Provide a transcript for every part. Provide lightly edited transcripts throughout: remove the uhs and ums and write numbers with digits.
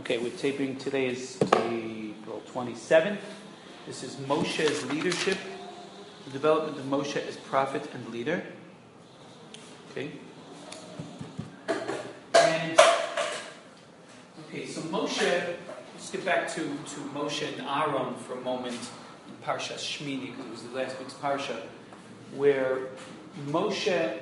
Okay, we're taping. Today is April 27th. This is Moshe's leadership, the development of Moshe as prophet and leader. Okay. And, okay, so Moshe, let's get back to Moshe and Aaron for a moment in Parsha Shmini, because it was the last week's Parsha, where Moshe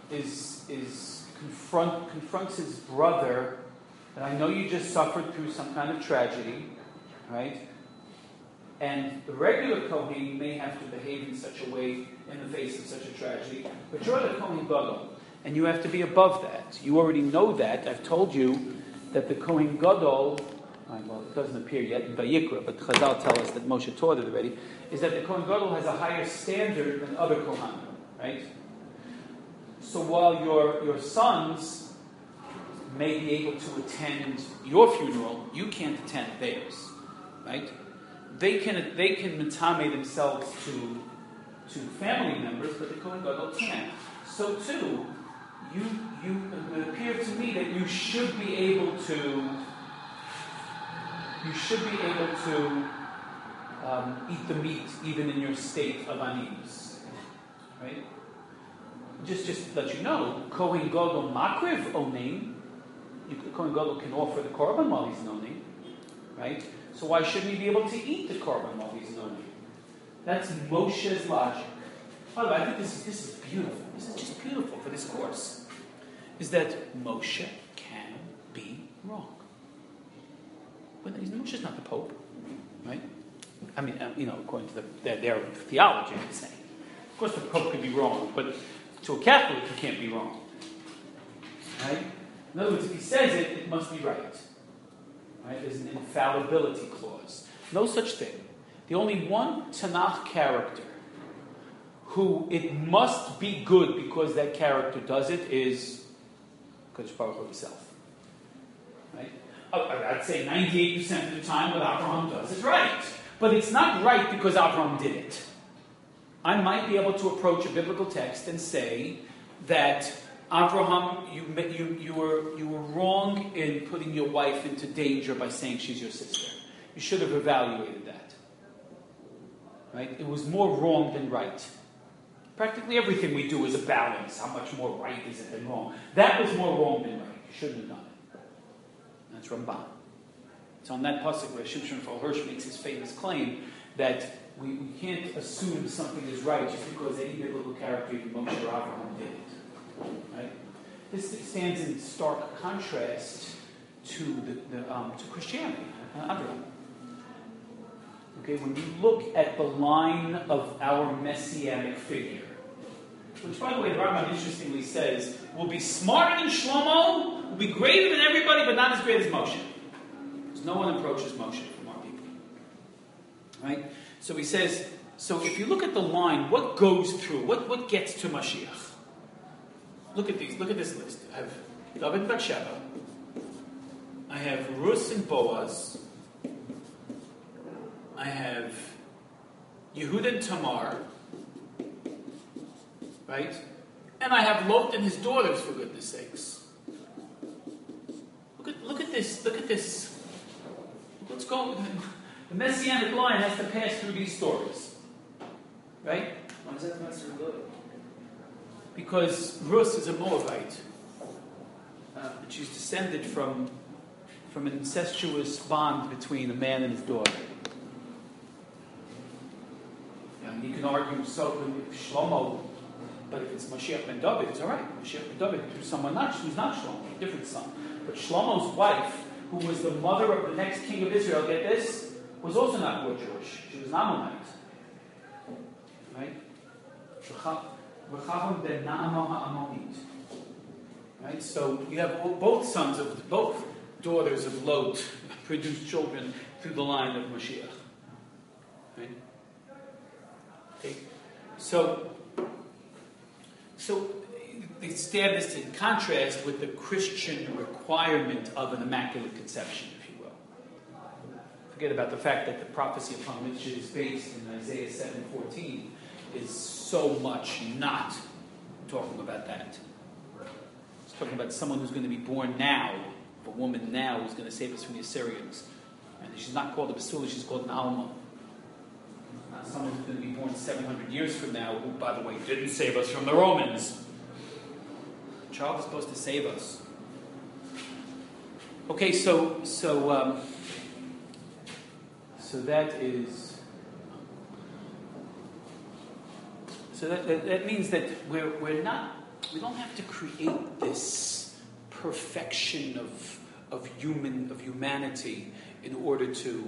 confronts his brother. And I know you just suffered through some kind of tragedy, right? And the regular Kohen may have to behave in such a way in the face of such a tragedy, but you're the Kohen Gadol, and you have to be above that. You already know that. I've told you that the Kohen Gadol, well, it doesn't appear yet in Vayikra, but Chazal tell us that Moshe taught it already, is that the Kohen Gadol has a higher standard than other Kohanim, right? So while your sons may be able to attend your funeral, you can't attend theirs, right? They can metame themselves to family members, but the Kohen Gadol can't. So too, it appears to me that you should be able to eat the meat even in your state of aninus, right? Just to let you know, Kohen Gadol makriv onein. The Kohen Gadol can offer the korban while he's noning, right? So why shouldn't he be able to eat the korban while he's noning? That's Moshe's logic. By the way, I think this is beautiful. This is just beautiful for this course. Is that Moshe can be wrong. But Moshe's not the Pope, right? I mean, according to their theology, I'm saying. Of course, the Pope could be wrong, but to a Catholic, he can't be wrong, right? In other words, if he says it, it must be right. Right? There's an infallibility clause. No such thing. The only one Tanakh character who it must be good because that character does it is Kadosh Baruch Hu himself. Right? I'd say 98% of the time what Abraham does is right. But it's not right because Abraham did it. I might be able to approach a biblical text and say that Abraham, you were wrong in putting your wife into danger by saying she's your sister. You should have evaluated that. Right? It was more wrong than right. Practically everything we do is a balance. How much more right is it than wrong? That was more wrong than right. You shouldn't have done it. That's Ramban. It's on that pasuk where Shimshon Hirsch makes his famous claim that we can't assume something is right just because any biblical character, even Moshe or Abraham, did it. Right? This stands in stark contrast to to Christianity. Okay, when you look at the line of our messianic figure, which, by the way, the Rambam interestingly says will be smarter than Shlomo, will be greater than everybody, but not as great as Moshe. Because no one approaches Moshe from our people. Right? So he says. So if you look at the line, what goes through? What gets to Mashiach? Look at these. Look at this list. I have David and Bathsheba. I have Rus and Boaz. I have Yehuda and Tamar. Right? And I have Lot and his daughters, for goodness sakes. Look at this. Look at this. Let's go. The Messianic line has to pass through these stories. Right? Why is that not so good? Because Rus is a Moabite. And she's descended from an incestuous bond between a man and his daughter. And you can argue so with Shlomo, but if it's Mashiach ben David, it's all right. Mashiach ben David through someone who's not Shlomo, a different son. But Shlomo's wife, who was the mother of the next king of Israel, get this, was also not more Jewish. She was an Ammonite. Right? Right? So you have both daughters of Lot produce children through the line of Mashiach. Right? Okay. So they stand this in contrast with the Christian requirement of an immaculate conception, if you will. Forget about the fact that the prophecy upon which it is based in Isaiah 7:14 is so much not talking about that. It's talking about someone who's going to be born now of a woman now who's going to save us from the Assyrians. And she's not called a Basula, she's called an Alma. Not someone who's going to be born 700 years from now, who, by the way, didn't save us from the Romans. The child is supposed to save us. Okay, so that is. So that means that we don't have to create this perfection of humanity in order to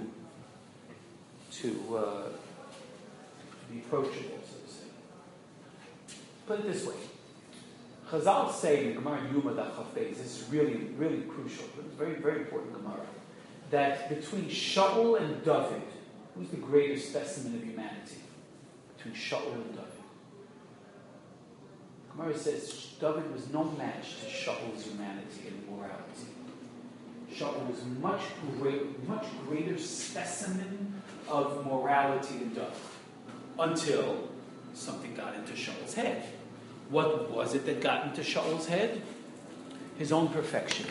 be approachable, so to say. Put it this way. Chazal say in Gemara Yuma Daf Chaf Beis, this is really, really crucial, it's very, very important Gemara, that between Shaul and David, who's the greatest specimen of humanity? Between Shaul and David. Gemara says David was no match to Shaul's humanity and morality. Shaul was much greater specimen of morality than David, until something got into Shaul's head. What was it that got into Shaul's head? His own perfection.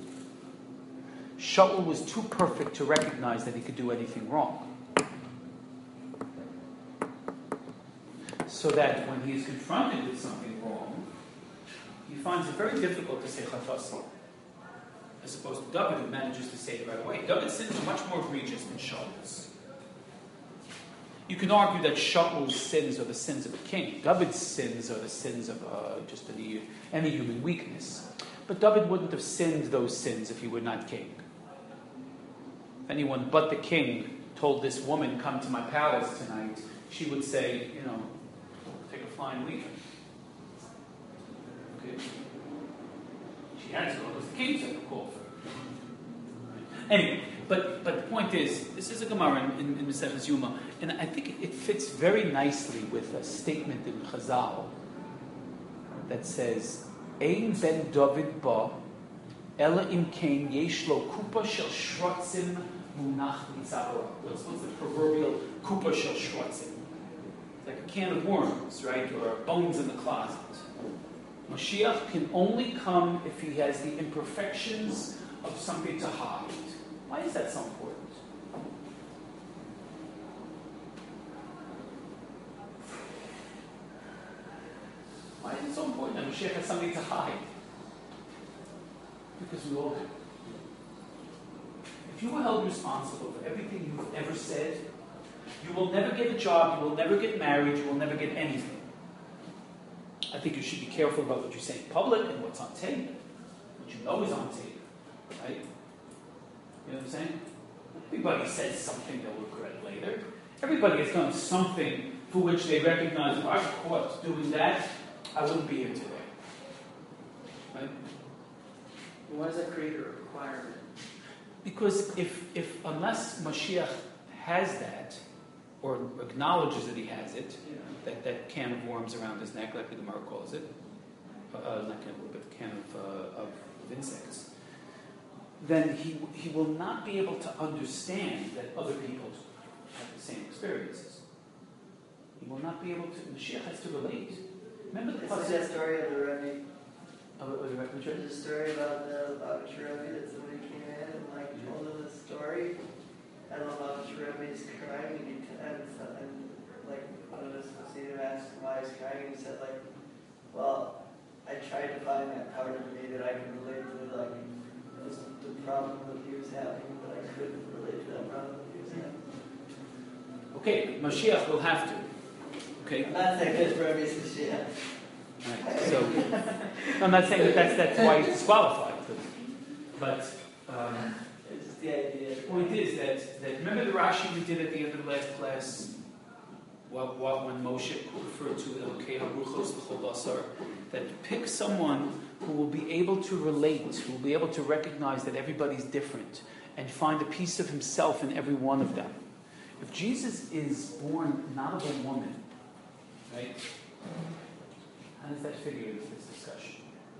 Shaul was too perfect to recognize that he could do anything wrong. So that when he is confronted with something wrong, he finds it very difficult to say chatasi, as opposed to David, who manages to say it right away. David's sins are much more egregious than Shaul's. You can argue that Shaul's sins are the sins of a king. David's sins are the sins of just any human weakness. But David wouldn't have sinned those sins if he were not king. If anyone but the king told this woman, come to my palace tonight, she would say, take a flying leap. Okay. She had to go because the king said to call for her. Anyway, but the point is, this is a Gemara in Maseches Yuma, and I think it fits very nicely with a statement in Chazal that says, Ein ben David ba, ela im kein yesh lo kupa shel shrotzim munach mitzavora. What's the proverbial kupa shel shrotzim? It's like a can of worms, right? Or bones in the closet. Mashiach can only come if he has the imperfections of something to hide. Why is that so important? Why is it so important that Mashiach has something to hide? Because we all do. If you were held responsible for everything you've ever said, you will never get a job, you will never get married, you will never get anything. I think you should be careful about what you say in public and what's on tape. What you know is on tape. Right? You know what I'm saying? Everybody says something they'll regret later. Everybody has done something for which they recognize, if I were caught doing that, I wouldn't be here today. Right? Why does that create a requirement? Because if unless Mashiach has that, or acknowledges that he has it, that can of worms around his neck, like the Gemara calls it, not can of worms, but can of insects, then he will not be able to understand that other people have the same experiences. He will not be able to. Mashiach has to relate. Remember the that story of the Rebbe? There's a story about the Rebbe that somebody came in and told him the story. And the Rebbe is crying, and one of us Hasidim asked why he's crying, and he said well, I tried to find that part of me that I can relate to the problem that he was having, but I couldn't relate to that problem that he was having. Okay, Mashiach will have to. Okay. I'm not saying this Rebbe is Mashiach. Right, so I'm not saying that's why he's disqualified, but it's just the idea. The point is that remember the Rashi we did at the end of the last class, when Moshe referred to Elokei Haruchos L'chol Basar, that pick someone who will be able to relate, who will be able to recognize that everybody's different, and find a piece of himself in every one of them. If Jesus is born not of a woman, right? How does that figure into this discussion?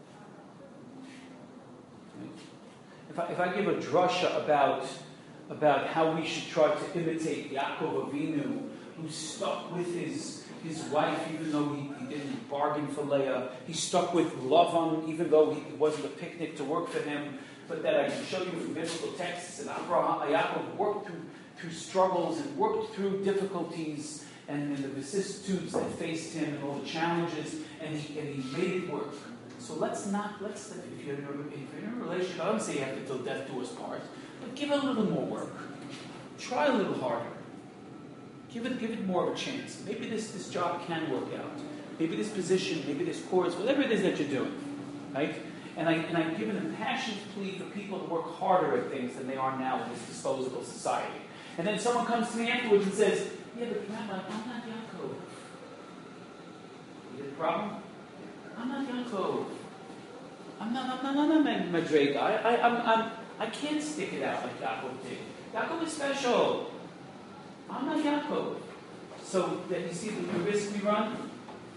Right? If I give a drasha about how we should try to imitate Yaakov Avinu, who stuck with his wife even though he didn't bargain for Leah, he stuck with Lavan even though it wasn't a picnic to work for him, but that I can show you from biblical texts. And Yaakov worked through struggles and worked through difficulties and the vicissitudes that faced him and all the challenges, and he made it work. So if you're in a relationship, I don't say you have to till death do us part, but give it a little more work. Try a little harder. Give it more of a chance. Maybe this job can work out. Maybe this position, maybe this course, whatever it is that you're doing, right? And I give an impassioned plea for people to work harder at things than they are now in this disposable society. And then someone comes to me afterwards and says, "Yeah, but Rabbi, I'm not Yaakov." You get a problem? I'm not Yaakov. I'm not Madrega. I can't stick it out like Yaakov did. Yaakov is special. I'm not Yaakov. So that you see the risk we run of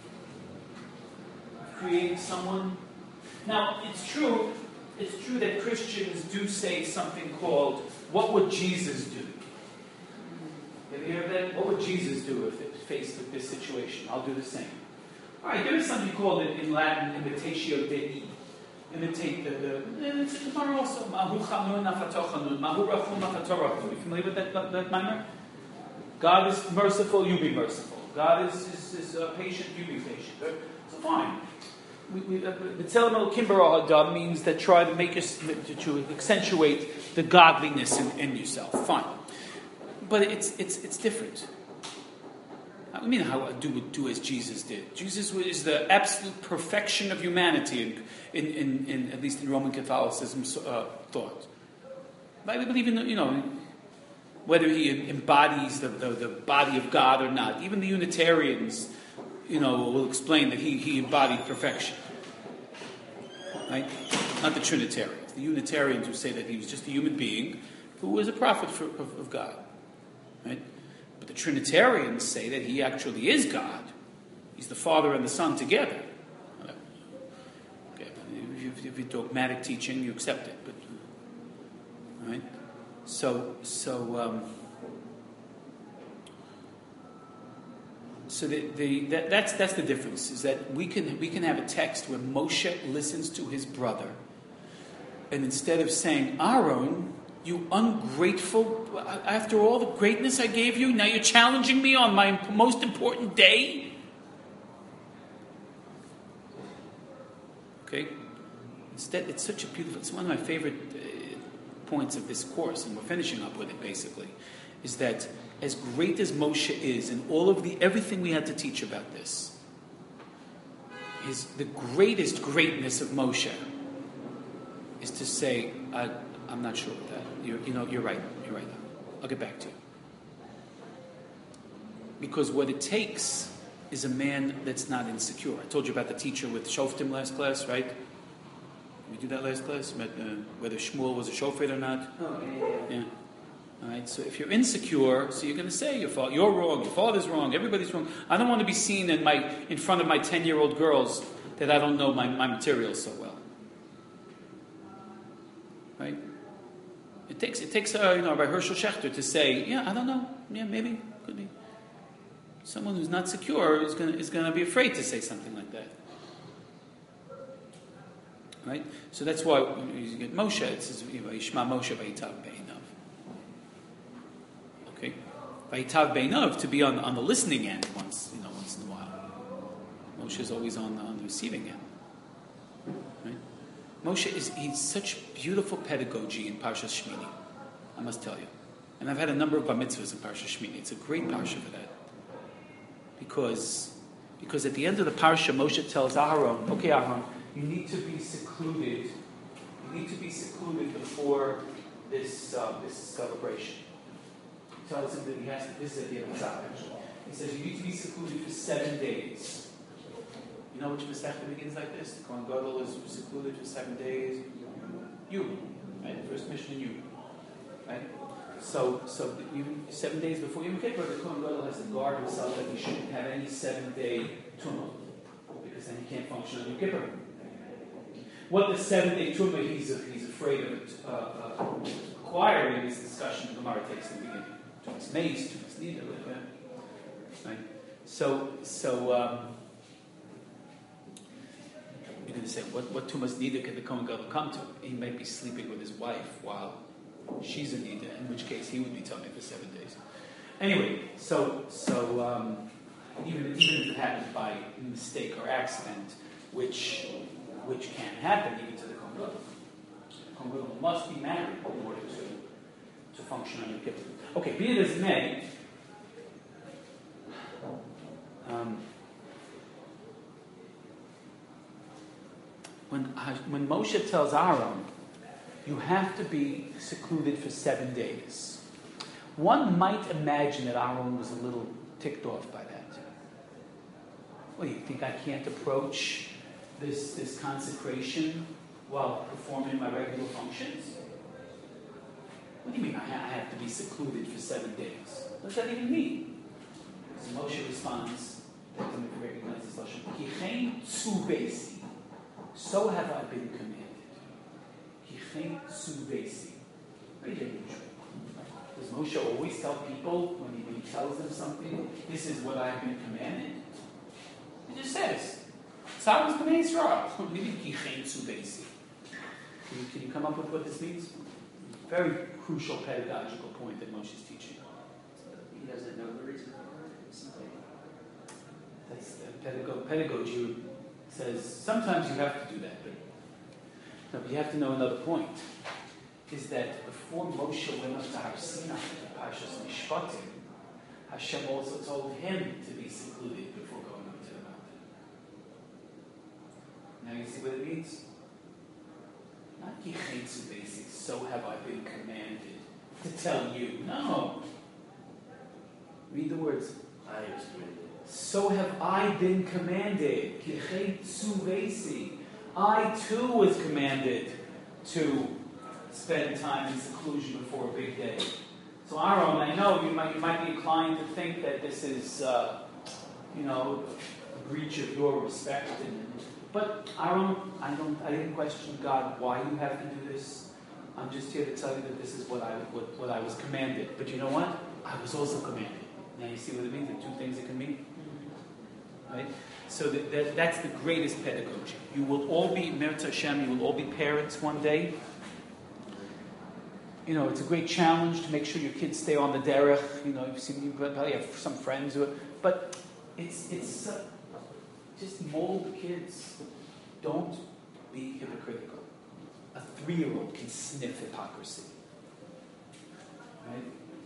creating someone. Now it's true that Christians do say something called, "What would Jesus do?" Have you heard that? What would Jesus do if faced with this situation? I'll do the same. All right, there is something called in Latin imitatio Dei. Imitate it's in the Gemara also. Mahu chanun afatochanun. Mahu rachum afatorachu. You familiar with that mimer? God is merciful, you be merciful. God is patient, you be patient. So fine. B'tzelem el kimber means that try to make us to accentuate the godliness in yourself. Fine, but it's different. I mean, how do as Jesus did. Jesus is the absolute perfection of humanity in at least in Roman Catholicism's thought. I believe in whether he embodies the body of God or not. Even the Unitarians, will explain that he embodied perfection. Right? Not the Trinitarians. The Unitarians who say that he was just a human being who was a prophet of God. Right? But the Trinitarians say that he actually is God. He's the Father and the Son together. Okay. If you're dogmatic teaching, you accept it. But right? So that's the difference. Is that we can have a text where Moshe listens to his brother, and instead of saying, "Aaron, you ungrateful, after all the greatness I gave you, now you're challenging me on my most important day." Okay? Instead, it's such a beautiful, it's one of my favorite points of this course, and we're finishing up with it basically, is that as great as Moshe is, and all of everything we had to teach about this, is the greatest greatness of Moshe is to say, I'm not sure with that. You're right. I'll get back to you. Because what it takes is a man that's not insecure. I told you about the teacher with Shoftim last class, right? Did we do that last class? Whether Shmuel was a shofet or not? Oh, yeah. All right, so if you're insecure, so you're going to say you're wrong, your father's wrong, everybody's wrong. I don't want to be seen in front of my 10-year-old girls that I don't know my material so well. Right? It takes by Herschel Schechter to say, yeah, I don't know, yeah, maybe, could be. Someone who's not secure is going to be afraid to say something like that. Right? So that's why you get Moshe. It says, Yishma Moshe vayitav beinav. Okay, vayitav beinav, to be on the listening end once in a while. Moshe is always on the receiving end. Right? Moshe he's such beautiful pedagogy in Parshas Shmini. I must tell you, and I've had a number of bar mitzvahs in Parshas Shmini. It's a great parsha for that, because at the end of the parsha, Moshe tells Aharon, "Okay, Aharon, you need to be secluded. You need to be secluded before this celebration." He tells him that he has to. This is at the end of the actually. He says you need to be secluded for 7 days. You know which Masechta begins like this? The Kohen Gadol is secluded for 7 days. You, right? The first mission in you, right? So even 7 days before Yom Kippur, the Kohen Gadol has to guard himself that he shouldn't have any 7-day tumah, because then he can't function on Yom Kippur. What the 7-day tumah he's afraid of acquiring is discussion the Gemara takes in the beginning. Tumas meis, tumas nida, right? So you going to say, what tumas nida could the Kohen Gadol come to? He might be sleeping with his wife while she's a nida, in which case he would be tummy for 7 days. Anyway, so even if it happens by mistake or accident, which can happen even to the Kohen Gadol. The Kohen Gadol must be married in order to function on Yom Kippur. Okay, be it as it may, when Moshe tells Aaron, you have to be secluded for 7 days, one might imagine that Aaron was a little ticked off by that. What do you think? I can't approach this consecration while performing my regular functions? What do you mean I have to be secluded for 7 days? What does that even mean? So Moshe responds, that to recognize this lashon, Kichein tzuvesi, so have I been commanded. Kichein tzuvesi. Very unusual. Does Moshe always tell people when he tells them something, this is what I have been commanded? He just says, Tzavos b'nei Yisrael. What do you mean Kichein tzuvesi? Can you come up with what this means? Very crucial pedagogical point that Moshe is teaching. He doesn't know the reason for it. That's pedagogy says sometimes you have to do that, but you have to know another point. Is that before Moshe went up to Har Sinai, Parshas Mishpatim, Hashem also told him to be secluded before going up to the mountain. Now you see what it means? Not Kichein tzuvesi, so have I been commanded to tell you. No. Read the words. I was commanded. So have I been commanded. Kichein tzuvesi. I too was commanded to spend time in seclusion before a big day. So Aaron, I know you might be inclined to think that this is, a breach of your respect. But Aaron, I didn't question God why you have to do this. I'm just here to tell you that this is what I was commanded. But you know what? I was also commanded. Now you see what it means? The two things it can mean. Right? So that's the greatest pedagogy. You will all be, Mirta Hashem, you will all be parents one day. It's a great challenge to make sure your kids stay on the derech. You probably have some friends but it's just mold the kids. Don't be hypocritical. A 3-year-old can sniff hypocrisy. Right?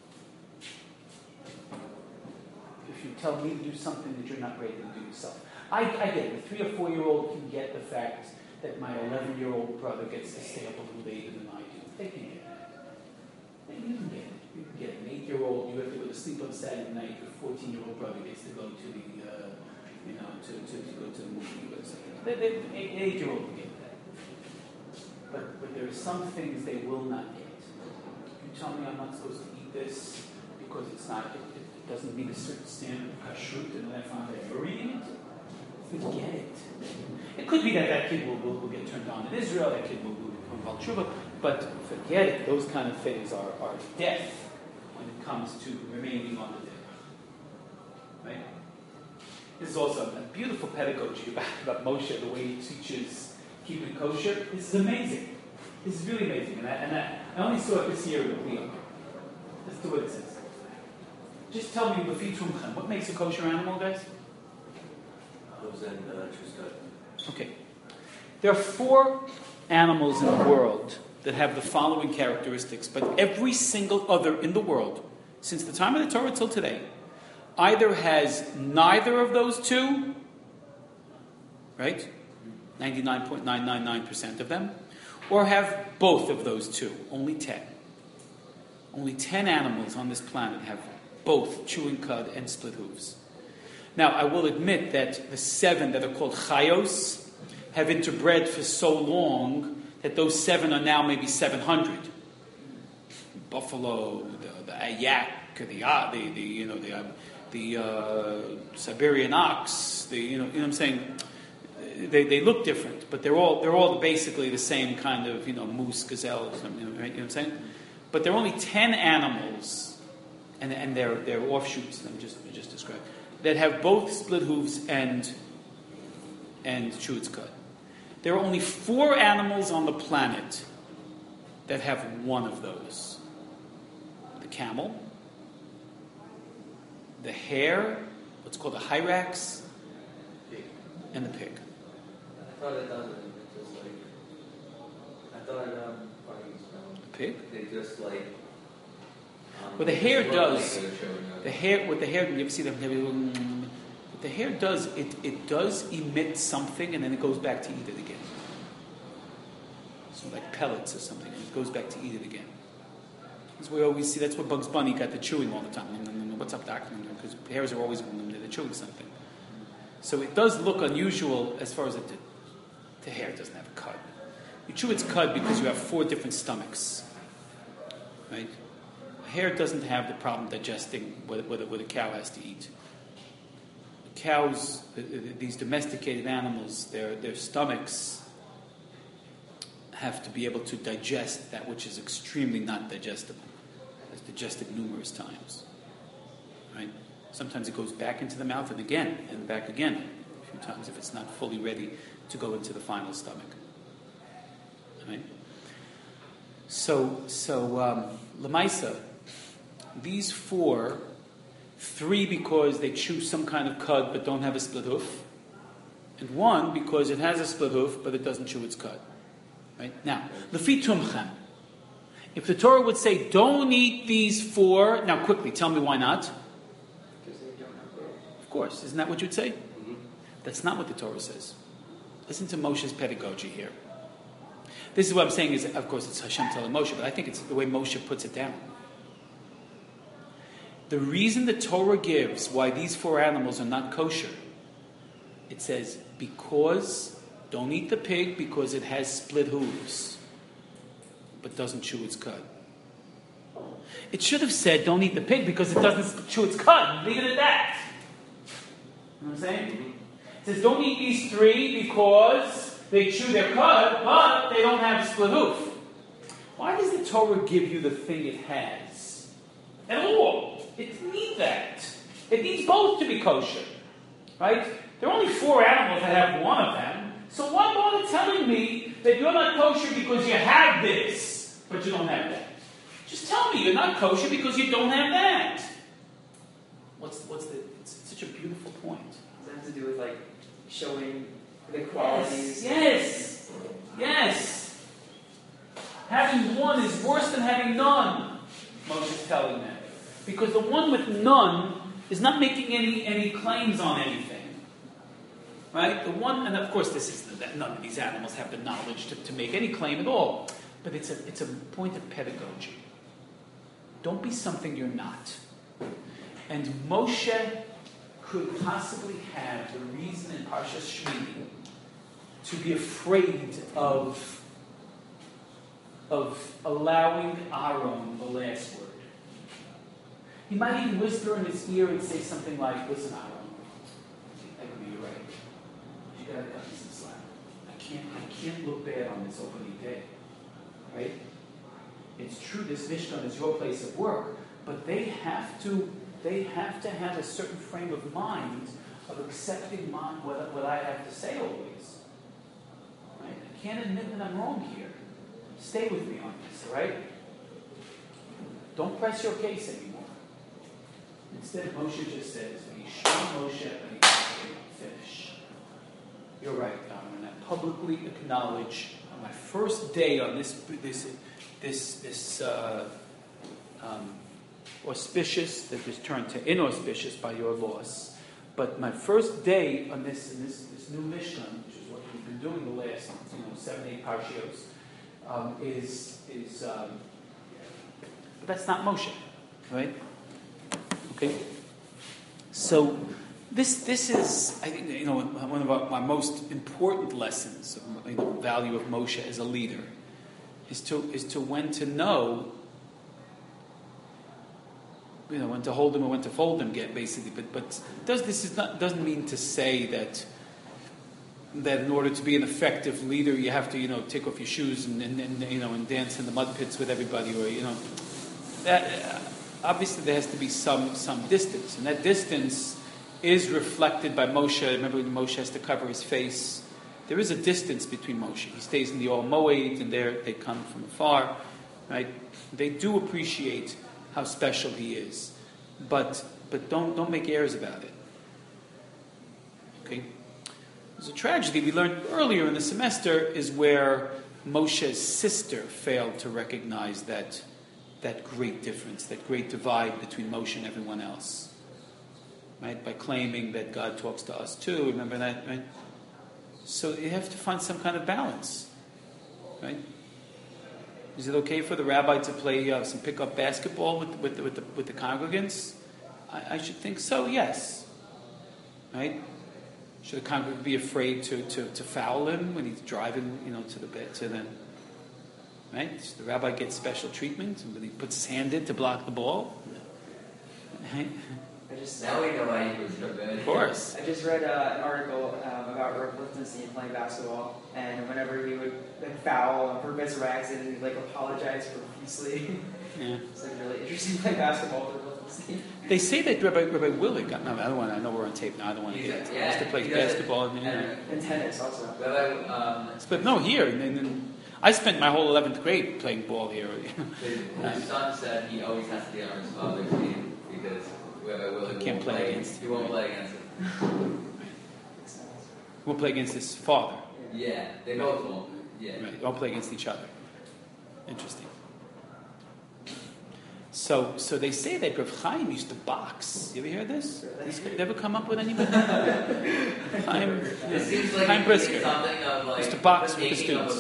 If you tell me to do something that you're not ready to do yourself. I get it. A 3 or 4-year-old can get the fact that my 11-year-old brother gets to stay up a little later than I do. They can get it. You can get it. You can get it. An 8-year-old, you have to go to sleep on Saturday night. Your 14-year-old brother gets to go to the, to go to the movie or something. An 8-year-old will get that. But there are some things they will not get. You tell me I'm not supposed to eat this because it doesn't meet a certain standard of kashrut, and I find that you're eating it. Forget it. It could be that kid will get turned on in Israel, that kid will become Baal Tshuva, but forget it. Those kind of things are death when it comes to remaining on the derech. Right? This is also a beautiful pedagogy about Moshe, the way he teaches keeping kosher. This is amazing. This is really amazing. And I only saw it this year in the Leo. Listen to what it says. Just tell me, what makes a kosher animal, guys? Okay. There are 4 animals in the world that have the following characteristics, but every single other in the world, since the time of the Torah till today, either has neither of those 2, right? 99.999% of them, or have both of those 2, only 10. Only 10 animals on this planet have both chewing cud and split hooves. Now, I will admit that the 7 that are called chayos have interbred for so long that those 7 are now maybe 700. Buffalo, the ayak, the Siberian ox, you know what I'm saying? They look different, but they're all basically the same kind of moose, gazelle, right? You know what I'm saying? But there are only 10 animals, and they're offshoots that I just described, that have both split hooves and chewed cud. There are only 4 animals on the planet that have one of those. The camel, the hare, what's called a hyrax, and the pig. I thought it doesn't. It's just like I thought The pig? they just like. Well, the hare look does. like they're showing up. The hare, what the hare, you ever see them? What the hare does, it does emit something, and then it goes back to eat it again. So like pellets or something, and it goes back to eat it again. That's what we always see. That's what Bugs Bunny got the chewing all the time. What's up, Doc? Because hares are always they're chewing something. So it does look unusual as far as the hare doesn't have a cud. You chew its cud because you have 4 different stomachs, right? A hare doesn't have the problem digesting what a cow has to eat. Cows, these domesticated animals, their stomachs have to be able to digest that which is extremely not digestible. It's digested numerous times, right? Sometimes it goes back into the mouth and again, and back again a few times if it's not fully ready to go into the final stomach, right? So Lamaisa, these 4, 3 because they chew some kind of cud but don't have a split hoof, and 1 because it has a split hoof but it doesn't chew its cud. Right? Now, Lefi Tumchem. If the Torah would say, don't eat these 4, now quickly, tell me why not? Because they don't have growth. Of course, isn't that what you'd say? Mm-hmm. That's not what the Torah says. Listen to Moshe's pedagogy here. This is what I'm saying is, of course, it's Hashem telling Moshe, but I think it's the way Moshe puts it down. The reason the Torah gives why these 4 animals are not kosher, it says, because don't eat the pig because it has split hooves, but doesn't chew its cud. It should have said, don't eat the pig because it doesn't chew its cud. Leave it at that. You know what I'm saying? It says, don't eat these 3 because they chew their cud, but they don't have a split hoof. Why does the Torah give you the thing it has? At all. It needs that. It needs both to be kosher. Right? There are only 4 animals that have one of them. So why bother telling me that you're not kosher because you have this, but you don't have that? Just tell me you're not kosher because you don't have that. What's the? It's such a beautiful point. Does that have to do with like showing the qualities? Yes. Having one is worse than having none. Moshe's telling them because the one with none is not making any claims on anything. Right? The one, and of course, none of these animals have the knowledge to make any claim at all. But it's a point of pedagogy. Don't be something you're not. And Moshe could possibly have the reason in Parshas Shmini to be afraid of allowing Aaron the last word. He might even whisper in his ear and say something like, "Listen, Aaron, you're right. You gotta cut me some slack. I can't look bad on this opening day, right? It's true this Mishkan is your place of work, but they have to have a certain frame of mind of accepting what I have to say always. Right? I can't admit that I'm wrong here. Stay with me on this, all right? Don't press your case anymore." Instead, Moshe just says, "Yishma Moshe finish." You're right, Aaron. I publicly acknowledge on my first day on this auspicious that was turned to inauspicious by your loss. But my first day on this new Mishkan, which is what we've been doing the last 7-8 parshios, but that's not Moshe, right? Okay. So this is, I think, one of my most important lessons of the value of Moshe as a leader is to when to know. When to hold him or when to fold him, basically. But doesn't mean to say that in order to be an effective leader, you have to take off your shoes and dance in the mud pits with everybody, or that obviously there has to be some distance, and that distance is reflected by Moshe. Remember when Moshe has to cover his face there is a distance between Moshe. He stays in the Ol Moed, and they come from afar, right? They do appreciate how special he is, but don't make airs about it. Okay? There's a tragedy we learned earlier in the semester is where Moshe's sister failed to recognize that great difference, that great divide between Moshe and everyone else. Right? By claiming that God talks to us too. Remember that, right? So you have to find some kind of balance. Right? Is it okay for the rabbi to play some pickup basketball with the congregants? I should think so, yes. Right? Should the congregant be afraid to foul him when he's driving, to the right? So the rabbi gets special treatment when he puts his hand in to block the ball. Right? Now we know why he was so good. Of course. I just read an article about Rav Lichtenstein playing basketball, and whenever he would foul on purpose or accident, he'd apologize profusely. Yeah. It's really interesting playing basketball with Lichtenstein. They say that Rabbi Willig, I know we're on tape now, I don't want to get into it. He used to play basketball and tennis also. But no, here, and I spent my whole 11th grade playing ball here. His son said he always has to be on his father's team because Rabbi Willig can't play against him. He won't play against him. He won't play against his father. Yeah, they both won't. Yeah. Right, they won't play against each other. Interesting. So they say that Rav Chaim used to box. You ever hear this? This could never come up with anybody? Chaim, It seems like Chaim Brisker something of used to box with the students.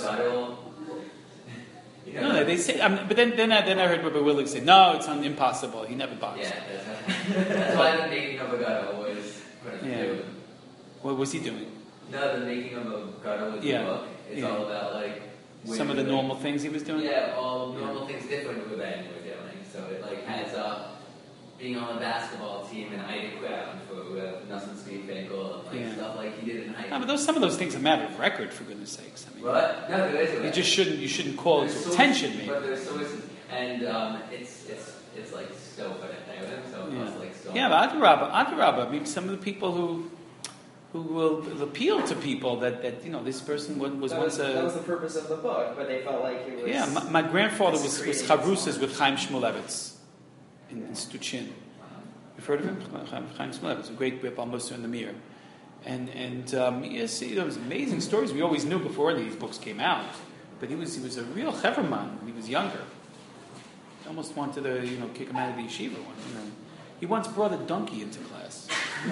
No, they say. But then I heard Rabbi Willig say, "No, it's impossible. He never boxed." Yeah, that's why the making of a gadol was what Yeah. What was he doing? No, the making of a gadol was the book. It's all about some of the normal things he was doing. Yeah, all normal things different with that we're doing. So it adds up. Being on the basketball team in Ida Crown for Nelson Speed Finkel, stuff like he did in high school. No, but some of those things are a matter of record, for goodness sakes. I mean, what? No, there is a you shouldn't call it to attention, maybe. But there's sources, and it's like so for him, so it's like so. Yeah, but Adarabba. I mean, some of the people who will appeal to people that this person was once a. That was the purpose of the book, but they felt like it was. Yeah, my grandfather was chavrusas with Chaim Shmulevitz in Stuchin. You've heard of him? Chaim Shmulevitz, a great Baal Mussar in the Mir. And yes, there was amazing stories we always knew before these books came out. But he was a real cheverman when he was younger. I almost wanted to kick him out of the yeshiva once. He once brought a donkey into class.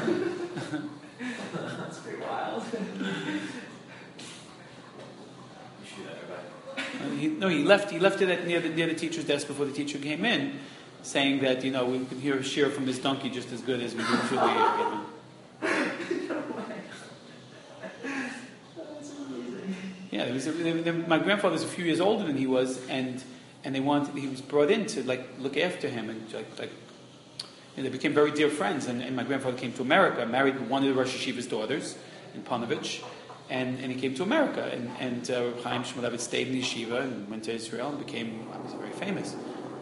That's pretty wild. He left it near the teacher's desk before the teacher came in, saying that we could hear a shear from his donkey just as good as we do through the. Yeah, my grandfather was a few years older than he was, and he was brought in to look after him, and they became very dear friends. And my grandfather came to America, married one of the Rosh Yeshiva's daughters in Panovich, and he came to America, and Chaim Shmulevitz stayed in the yeshiva and went to Israel and became obviously very famous.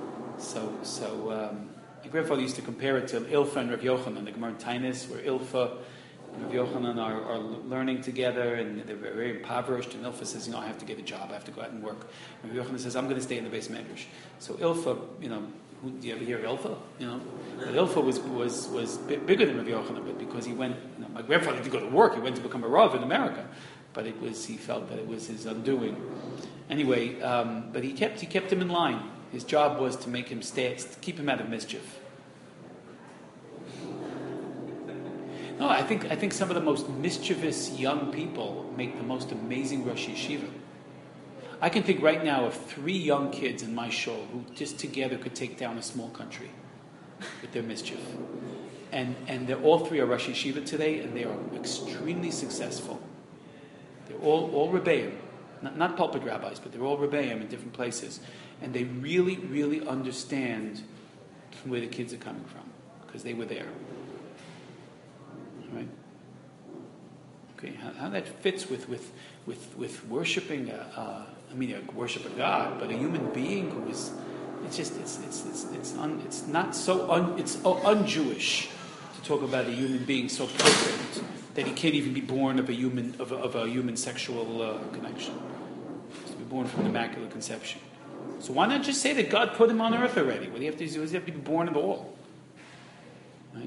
So my grandfather used to compare it to Ilfa and Rav Yochanan, the Gemara in Tainis, where Ilfa and Rav Yochanan are learning together, and they're very impoverished. And Ilfa says, I have to get a job, I have to go out and work. And Rav Yochanan says, I'm going to stay in the base medrash. So Ilfa, do you ever hear Ilfa? But Ilfa was bigger than Rav Yochanan, but because he went, my grandfather didn't go to work, he went to become a Rav in America. But he felt that it was his undoing. Anyway, but he kept him in line. His job was to make him to keep him out of mischief. No, I think some of the most mischievous young people make the most amazing Rosh Yeshiva. I can think right now of 3 young kids in my shul who just together could take down a small country with their mischief. And they're all 3 are Rosh Yeshiva today, and they are extremely successful. They're all Rebbeim, not pulpit rabbis, but they're all Rebbeim in different places. And they really, really understand where the kids are coming from, because they were there. Right? Okay, how that fits with worshiping worship a God, but a human being who is, it's not so un-Jewish to talk about a human being so perfect that he can't even be born of a human sexual connection. He has to be born from an immaculate conception. So why not just say that God put him on earth already? What do you have to do? Does he have to be born at all? Right?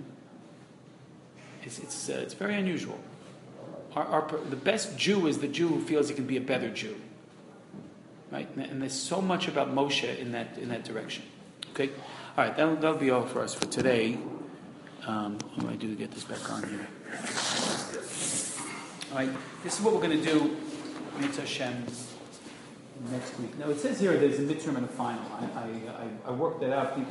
It's very unusual. The best Jew is the Jew who feels he can be a better Jew. Right? And there's so much about Moshe in that direction. Okay? All right, that'll be all for us for today. What do I do to get this back on here? All right, this is what we're going to do, Mitzvah Hashem, next week. Now, it says here there's a midterm and a final. I worked that out thinking